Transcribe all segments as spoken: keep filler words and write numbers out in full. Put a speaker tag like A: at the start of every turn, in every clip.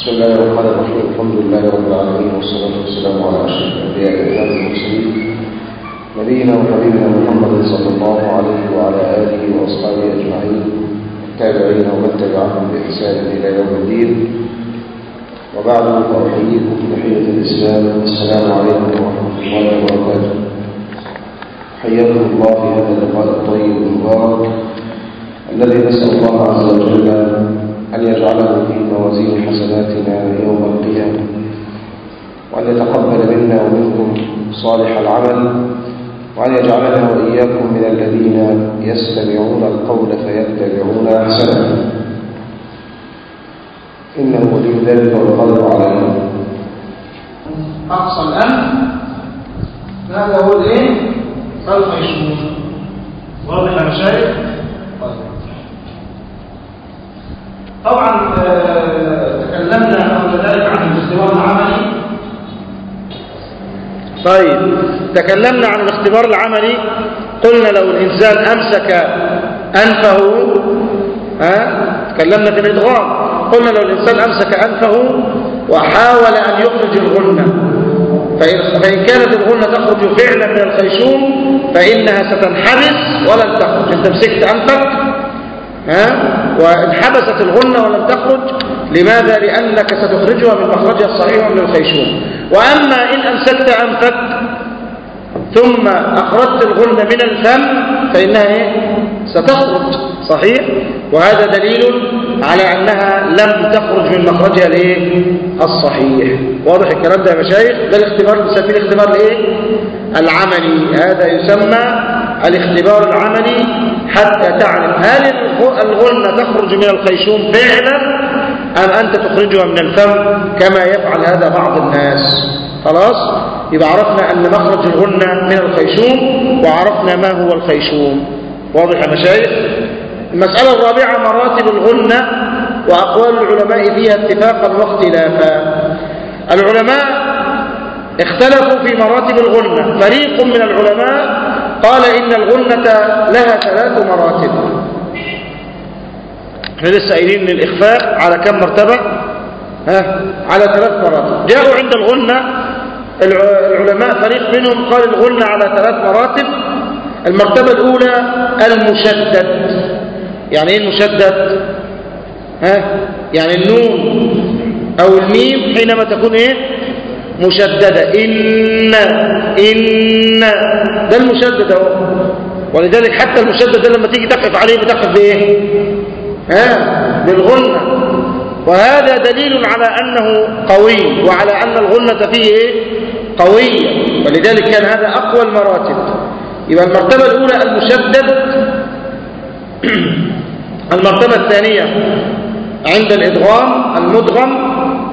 A: بسم الله الرحمن الرحيم. الحمد لله رب العالمين، والصلاة والسلام على أشرف الأنبياء والإمام المرسلين نبينا وحبيبنا محمد صلى الله عليه وعلى آله وأصحابه أجمعين، التابعين ومن تبعهم بإحسان إلى يوم الدين. وبعد، فأحييكم بتحية الإسلام، السلام عليكم ورحمة الله وبركاته. حياكم الله في هذا اللقاء الطيب المبارك الذي نسأل الله عز وجل أن يجعله في موازين حسناتنا يوم القيامة، وأن يتقبل منا ومنكم صالح العمل، وأن يجعلنا وإياكم من الذين يستمعون القول فيتبعون أحسنه، إنه ولي ذلك والقادر عليه.
B: أقصى الأمن هذا هو الإيه؟ الخيشوم. واضح يا مشايخ؟ طبعا تكلمنا قبل ذلك عن الاختبار العملي. طيب، تكلمنا عن الاختبار العملي. قلنا لو الإنسان أمسك أنفه، ها تكلمنا في الإدغام، قلنا لو الإنسان أمسك أنفه وحاول أن يخرج الغنة، فإن كانت الغنة تخرج فعلا من الخيشوم فإنها ستنحبس ولن تخرج. أنت مسكت أنفك ها وانحبست الغنة ولم تخرج. لماذا؟ لأنك ستخرجها من مخرجها الصحيح من الخيشوم. وأما إن أمسكت أنفك ثم أخرجت الغنة من الفم فإنها إيه؟ ستخرج صحيح، وهذا دليل على أنها لم تخرج من مخرجها الإيه؟ الصحيح. واضح الكلام ده يا مشايخ؟ ده الاختبار بنسميه الاختبار الإيه؟ العملي. هذا يسمى الاختبار العملي حتى تعلم هل الغنة تخرج من الخيشوم فعلا أم أنت تخرجها من الفم كما يفعل هذا بعض الناس. خلاص، يبقى عرفنا أن مخرج الغنة من الخيشوم وعرفنا ما هو الخيشوم. واضح يا مشايخ؟ المسألة الرابعة مراتب الغنة وأقوال العلماء فيها اتفاقا واختلافا. العلماء اختلفوا في مراتب الغنة. فريق من العلماء قال إن الغنة لها ثلاث مراتب. احنا لسه قايلين ان الإخفاء على كم مرتبة؟ ها؟ على ثلاث مراتب. جاءوا عند الغنة العلماء فريق منهم قال الغنة على ثلاث مراتب. المرتبة الأولى المشدد. يعني ايه المشدد؟ ها؟ يعني النون أو الميم حينما تكون ايه؟ مشددة. إن إن ده المشدد اهو. ولذلك حتى المشدد ده لما تيجي تقف عليه بتقف بايه؟ ها؟ بالغنة. وهذا دليل على أنه قوي وعلى أن الغنة فيه ايه؟ قوية، ولذلك كان هذا أقوى المراتب. يبقى المرتبة الأولى المشدد. المرتبة الثانية عند الإدغام المدغم.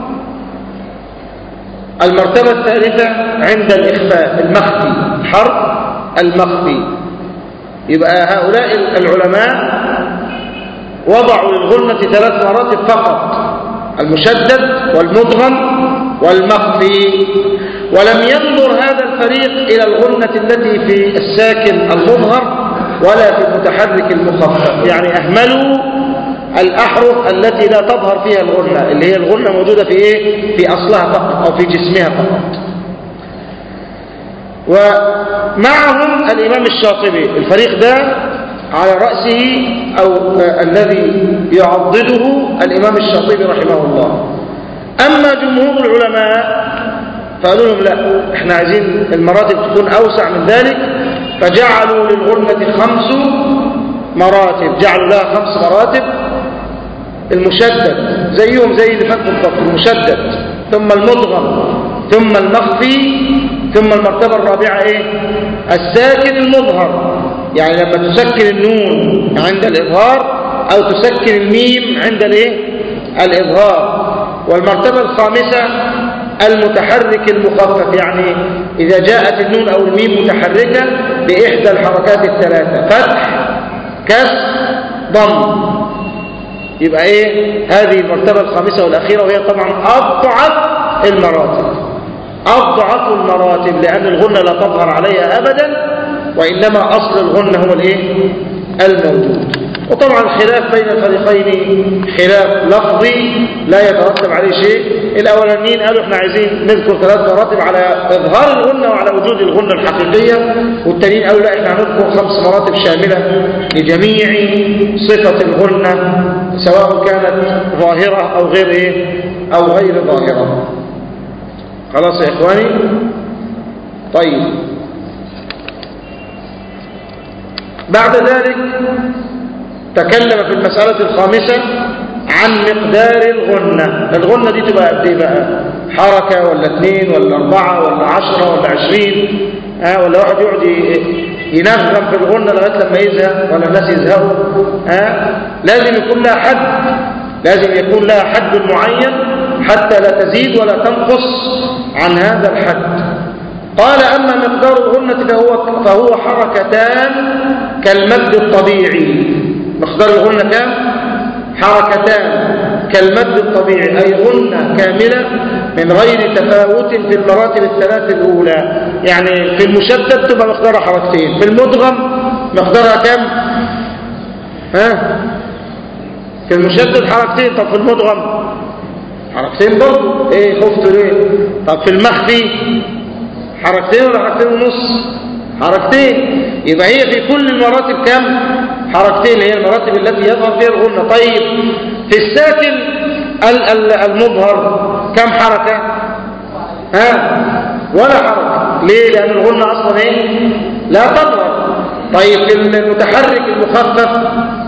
B: المرتبة الثالثة عند الإخفاء المخفي، الحرف المخفي. يبقى هؤلاء العلماء وضعوا للغنة ثلاث مراتب فقط: المشدد والمدغم والمخفي. ولم ينظر هذا الفريق إلى الغنة التي في الساكن المظهر ولا في المتحرك المخفف، يعني أهملوا الأحرف التي لا تظهر فيها الغنة، اللي هي الغنة موجودة في إيه؟ في أصلها فقط أو في جسمها فقط. ومعهم الإمام الشاطبي. الفريق ده على رأسه أو آه الذي يعضده الإمام الشاطبي رحمه الله. أما جمهور العلماء فقالوا لهم لا، احنا عايزين المراتب تكون أوسع من ذلك، فجعلوا للغنة خمس مراتب. جعلوا لها خمس مراتب: المشدد زيهم زي اللي فات بالضبط، المشدد، ثم المدغم، ثم المخفي، ثم المرتبة الرابعة ايه؟ الساكن المظهر، يعني لما تسكن النون عند الإظهار أو تسكن الميم عند الايه؟ الإظهار. والمرتبة الخامسة المتحرك المخفف، يعني إذا جاءت النون أو الميم متحركة بإحدى الحركات الثلاثة: فتح، كسر، ضم. يبقى ايه؟ هذه المرتبة الخامسة والأخيرة، وهي طبعا أضعف المراتب. أضعف المراتب لأن الغنة لا تظهر عليها أبدا، وإنما أصل الغنة هو الايه؟ الموجود. وطبعا الخلاف بين الفريقين خلاف لفظي لا يترتب عليه شيء. الأولانيين قالوا احنا عايزين نذكر ثلاث مراتب على إظهار الغنة وعلى وجود الغنة الحقيقية، والتانيين قالوا لا احنا هنذكر خمس مراتب شاملة لجميع صفة الغنة سواء كانت ظاهرة أو غير إيه أو غير ظاهرة. خلاص يا إخواني. طيب بعد ذلك تكلم في المسألة الخامسة عن مقدار الغنة. الغنة دي تبقى قد ايه بقى؟ حركة ولا اثنين ولا أربعة ولا عشرة ولا عشرين آه ولا واحد يقعد ينغم في الغنة لغاية لما يزهق ولا الناس يزهقوا آه لازم يكون لها حد، لازم يكون لها حد معين حتى لا تزيد ولا تنقص عن هذا الحد. قال أما مقدار الغنة فهو, فهو حركتان كالمد الطبيعي. مقدار الغنة كام؟ حركتان كالمد الطبيعي، أي غنة كاملة من غير تفاوت في المراتب الثلاث الأولى. يعني في المشدد تبقى مقدارها حركتين، في المدغم مقدارها كام؟ ها؟ في المشدد حركتين. طب في المدغم حركتين برضه. ايه خفتوا ليه؟ طب في المخفي حركتين ولا حركتين ونص؟ حركتين. يبقى هي في كل المراتب كم؟ حركتين، هي المراتب التي يظهر فيها الغنة. طيب في الساكن المظهر كم حركة؟ ها؟ ولا حركة. ليه؟ لأن الغنة أصلا ايه؟ لا تظهر. طيب في المتحرك المخفف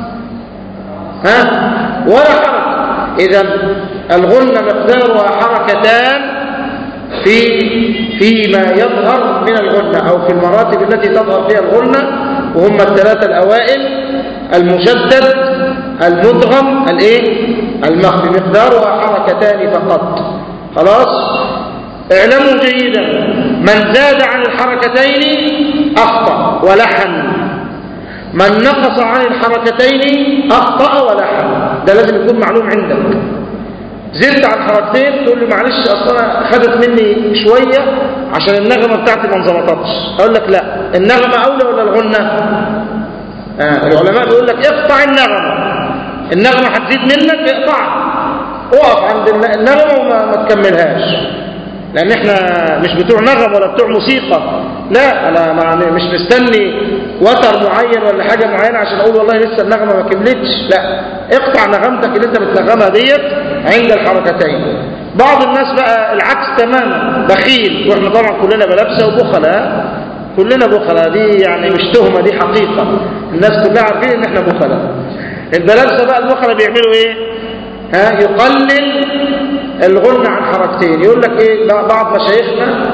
B: ها؟ ولا حركة. إذا الغنة مقدارها حركتان في فيما يظهر من الغنة أو في المراتب التي تظهر فيها الغنة، وهم الثلاثة الأوائل: المشدد، المدغم، الايه؟ المخفي. مقدارها حركتان فقط. خلاص. اعلموا جيدا من زاد عن الحركتين أخطأ ولحن، من نقص عن الحركتين أخطأ ولحن. ده لازم يكون معلوم عندك. زدت عن حركتين تقول لي معلش اصلا خدت مني شويه عشان النغمه بتاعتي ما انظبطتش. اقول لك لا، النغمه اولى ولا الغنه؟ آه العلماء بيقول لك اقطع النغمه. النغمه هتزيد منك اقطعها، اقف عند النغمه وما ما تكملهاش، لان احنا مش بتوع نغم ولا بتوع موسيقى. لا، انا مش مستني وتر معين ولا حاجه معينه عشان اقول والله لسه النغمه ما كملتش. لا، اقطع نغمتك اللي انت بتنغمها ديت عند الحركتين. بعض الناس بقى العكس تماما، بخيل، واحنا طبعا كلنا بلبسه وبخله، كلنا بخله. دي يعني مش تهمه، دي حقيقه، الناس كلها عارفين ان احنا بخله. البلبسه بقى البخله بيعملوا ايه؟ ها، يقلل الغنة عن حركتين. يقول لك ايه بعض مشايخنا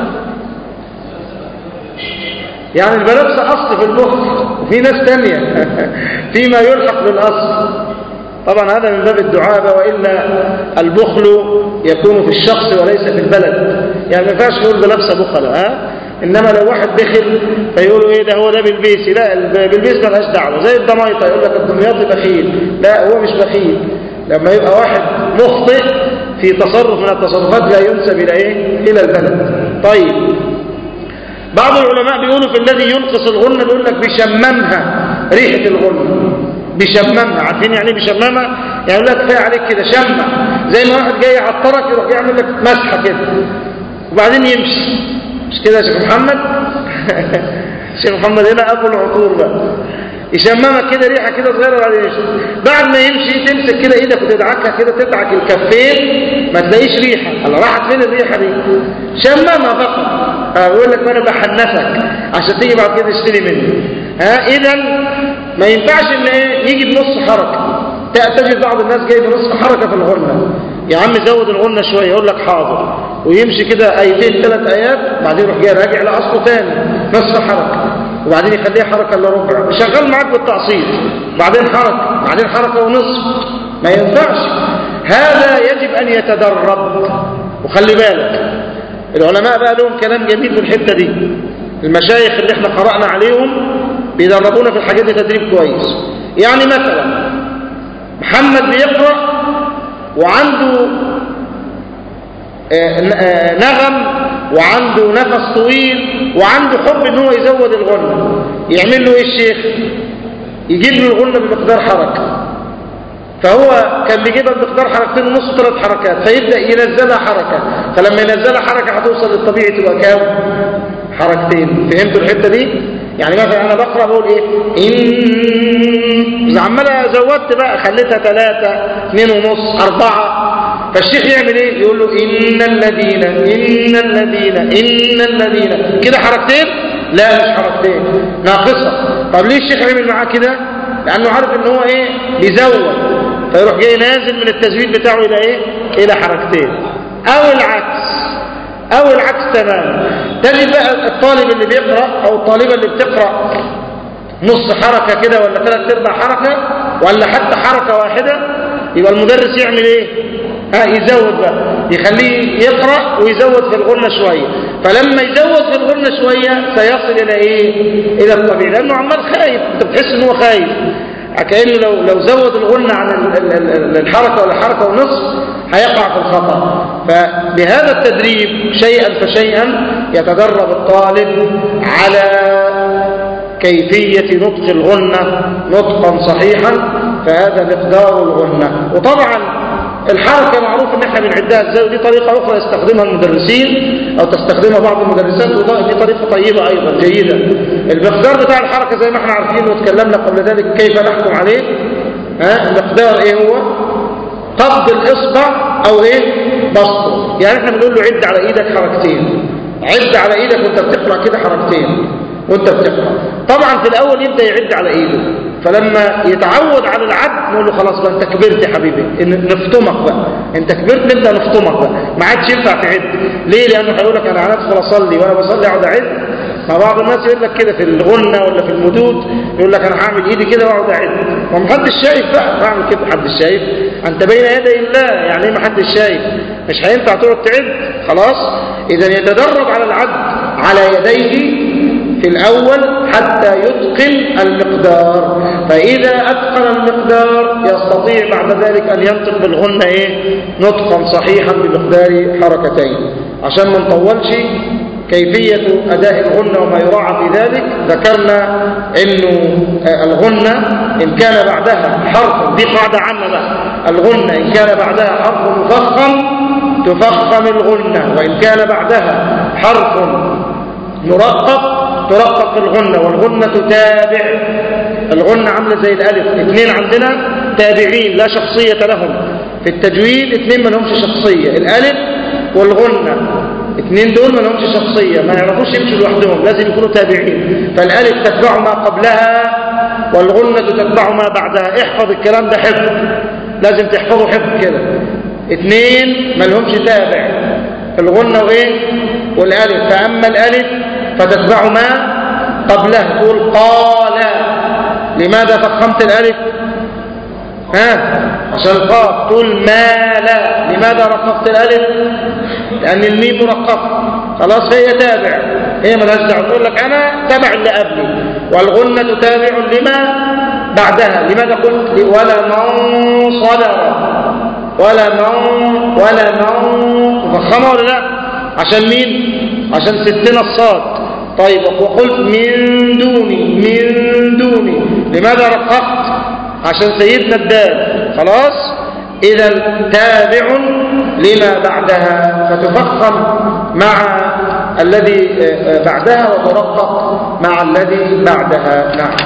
B: يعني البلبسة اصل في المخ، وفي ناس تانية فيما يلحق بالاصل. طبعا هذا من باب الدعابة، وإلا البخل يكون في الشخص وليس في البلد. يعني ما ينفعش نقول بلبسة بخلة، ها؟ انما لو واحد بخل فيقولوا ايه ده، هو ده بالبيسي. لا، بالبيس مالهاش دعوه. زي الضمايطه يقول لك الدمياطي بخيل. لا، هو مش بخيل. لما يبقى واحد مخطئ في تصرف من التصرفات لا ينسب الى ايه؟ الى البلد. طيب بعض العلماء بيقولوا في الذي ينقص الغنة بيقول لك بيشممها ريحة الغنة، بيشممها. عارفين يعني ايه بيشممها؟ يعني يقول لك كفايه عليك كده، شمع. زي ما واحد جاي يعطرك يروح يعمل لك مسحه كده وبعدين يمشي. مش كده يا شيخ محمد؟ شيخ محمد هنا ابو العطور بقى، يشممك كده ريحه كده صغيره وبعدين يمشي. بعد ما يمشي تمسك كده ايدك وتدعكها كده، تدعك الكفين ما تلاقيش ريحه. الله، راحت فين الريحه دي؟ شممها فقط. بيقول لك انا بحنسك عشان تيجي بعد كده تشتري مني. ها، اذا ما ينفعش ان ايه يجي بنص حركه. تجد بعض الناس جاي بنص حركه في الغنه. يا عم زود الغنه شويه، يقول لك حاضر، ويمشي كده ايتين ثلاث ايات بعدين يروح جاي راجع لاصله ثاني نص حركه، وبعدين يخليها حركه الا ربع، شغال معاك بالتعصيب، بعدين حركه، بعدين حركه ونصف. ما ينفعش. هذا يجب ان يتدرب. وخلي بالك العلماء بقى لهم كلام جميل في الحته دي. المشايخ اللي احنا قرأنا عليهم بيدربونا في الحاجات دي تدريب كويس. يعني مثلا محمد بيقرأ وعنده نغم وعنده نفس طويل وعنده حب ان هو يزود الغنة، يعمل له ايه الشيخ؟ يجيب له الغنة بمقدار حركة، فهو كان بيجيبها بمقدار حركتين ونص ثلاث حركات، فيبدأ ينزلها حركة، فلما ينزلها حركة هتوصل للطبيعي تبقى كام؟ حركتين. فهمتوا الحتة دي؟ يعني مثلا أنا بقرأ بقول إيه؟ إن عمالة زودت بقى، خليتها ثلاثة اثنين ونص أربعة، فالشيخ يعمل إيه؟ يقول له إن الذين إن الذين إن الذين، كده حركتين؟ لا مش حركتين، ناقصة. طب ليه الشيخ يعمل معاه كده؟ لأنه عارف إن هو إيه؟ بيزود، فيروح جاي نازل من التزويد بتاعه إلى إيه؟ إلى حركتين، أو العكس أو العكس تماما. تجد بقى الطالب اللي بيقرأ أو الطالبة اللي بتقرأ نص حركة كده ولا ثلاث أرباع حركة ولا حتى حركة واحدة، يبقى المدرس يعمل إيه؟ ها يزود بقى، يخليه يقرأ ويزود في الغنة شوية، فلما يزود في الغنة شوية سيصل إلى إيه؟ إلى الطبيعي، لأنه عمال خايف، أنت بتحس إن هو خايف، كأنه لو لو زود الغنة عن الحركة ولا حركة ونصف هيقع في الخطأ. فبهذا التدريب شيئا فشيئا يتدرب الطالب على كيفية نطق الغنة نطقا صحيحا، فهذا مقدار الغنة. وطبعا الحركة معروف ان احنا بنعدها ازاي، ودي طريقة اخرى يستخدمها المدرسين او تستخدمها بعض المدرسات، ودي طريقة طيبة ايضا جيدة. المقدار بتاع الحركة زي ما احنا عارفين وتكلمنا قبل ذلك كيف نحكم عليه. ها المقدار ايه هو؟ قبض الاصبع او ايه؟ بسطه. يعني احنا بنقول له عد على ايدك حركتين، عد على ايدك وانت بتقرأ كده حركتين وانت بتقرأ. طبعا في الاول يبدأ يعد على ايده، فلما يتعود على العد نقول له خلاص بقى انت كبرت يا حبيبي، نفطمك بقى، انت كبرت نبدأ نفطمك بقى، ما عادش ينفع تعد. ليه؟ لانه هيقول لك انا هندخل اصلي وانا بصلي اقعد اعد. ما بعض الناس يقول لك كده في الغنة ولا في المدود، يقول لك انا هعمل ايدي كده واقعد اعد، ومحدش شايف بقى، بعمل كده محدش شايف، انت بين يدي الله، يعني ايه محدش شايف؟ مش هينفع تقعد تعد. خلاص، اذا يتدرب على العد على يديه في الأول حتى يتقن المقدار، فإذا أتقن المقدار يستطيع بعد ذلك أن ينطق بالغنة إيه؟ نطقا صحيحا بمقدار حركتين. عشان ما نطولش كيفية أداء الغنة وما يراعى في ذلك، ذكرنا إنه الغنة إن كان بعدها حرف، دي قاعدة عامة بقى، الغنة إن كان بعدها حرف مفخم تفخم الغنة، وإن كان بعدها حرف مرقق ترقق الغنة، والغنة تتابع. الغنة عاملة زي الألف، اثنين عندنا تابعين لا شخصية لهم في التجويد، اثنين ما لهمش شخصية، الألف والغنة، اثنين دول ما لهمش شخصية، ما يعرفوش يمشوا لوحدهم، لازم يكونوا تابعين. فالألف تتبع ما قبلها والغنة تتبع ما بعدها. احفظ الكلام ده حفظ، لازم تحفظه حفظ كده. اثنين ما لهمش تابع، الغنة وايه؟ والألف. فأما الألف فتتبع ما قبلها، تقول قال. لماذا فخمت الألف؟ ها عشان القاف. تقول مال. لماذا رققت الألف؟ لأن الميم مرققة، خلاص هي تابع، هي ملهاش دعوة. تقول لك أنا تبع اللي قبلي، والغنة تابع لما بعدها. لماذا قلت ولا من صدر؟ ولا من ولا من مفخمة ولا لا؟ عشان مين؟ عشان ستنا الصاد. طيب وقلت من دوني من دوني، لماذا رققت؟ عشان سيدنا الدال. خلاص، إذا تابع لما بعدها، فتفخم مع الذي بعدها وترقق مع الذي بعدها. نعم.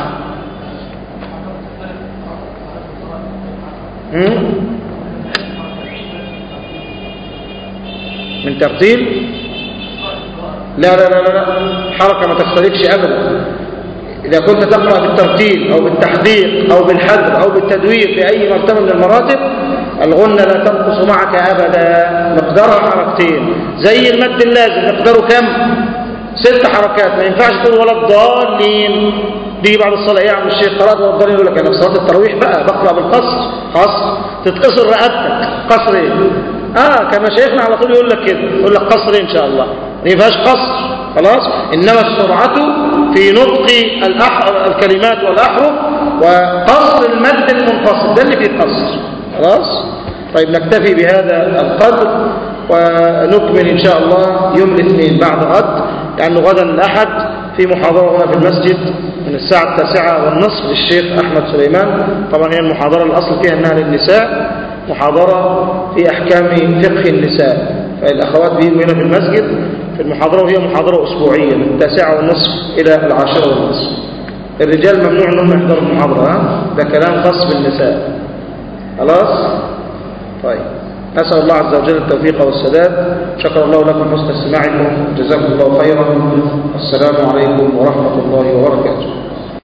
B: من ترتيب؟ لا لا لا لا، حركة ما تختلفش أبدا. إذا كنت تقرأ بالترتيل أو بالتحديق أو بالحذر أو بالتدوير في أي مرتبة من المراتب، الغنة لا تنقص معك أبدا، مقدارها حركتين. زي المد اللازم مقداره كم؟ ست حركات. ما ينفعش تقول ولا الضالين، دي بعد الصلاة يا عم الشيخ قرأت ولا الضالين، يقول لك أنا في صلاة التراويح بقى بقرأ بالقصر، قصر تتقصر رقبتك، قصر إيه؟ آه كما شيخنا على طول يقول لك كده، يقول لك قصر إن شاء الله، ما ينفعش قصر. خلاص، إنما السرعة في نطق الكلمات والأحرف وقصر المد المنفصل، ده اللي فيه قصر. خلاص، طيب نكتفي بهذا ونكمل إن شاء الله يوم الاثنين بعد غد، لأنه غدا الأحد في محاضرة هنا في المسجد من الساعة التاسعة والنصف للشيخ أحمد سليمان. طبعا هي المحاضرة الأصل فيها أنها للنساء، محاضرة في أحكام فقه النساء، فالأخوات بيجوا هنا في المسجد في المحاضرة، وهي محاضرة أسبوعية من التاسعة والنصف إلى العاشرة والنصف. الرجال ممنوع أنهم يحضروا المحاضرة، ها؟ ده كلام خاص بالنساء. خلاص؟ طيب، نسأل الله عز وجل التوفيق والسداد. شكر الله لكم حسن استماعكم، جزاكم الله خيرا. السلام عليكم ورحمة الله وبركاته.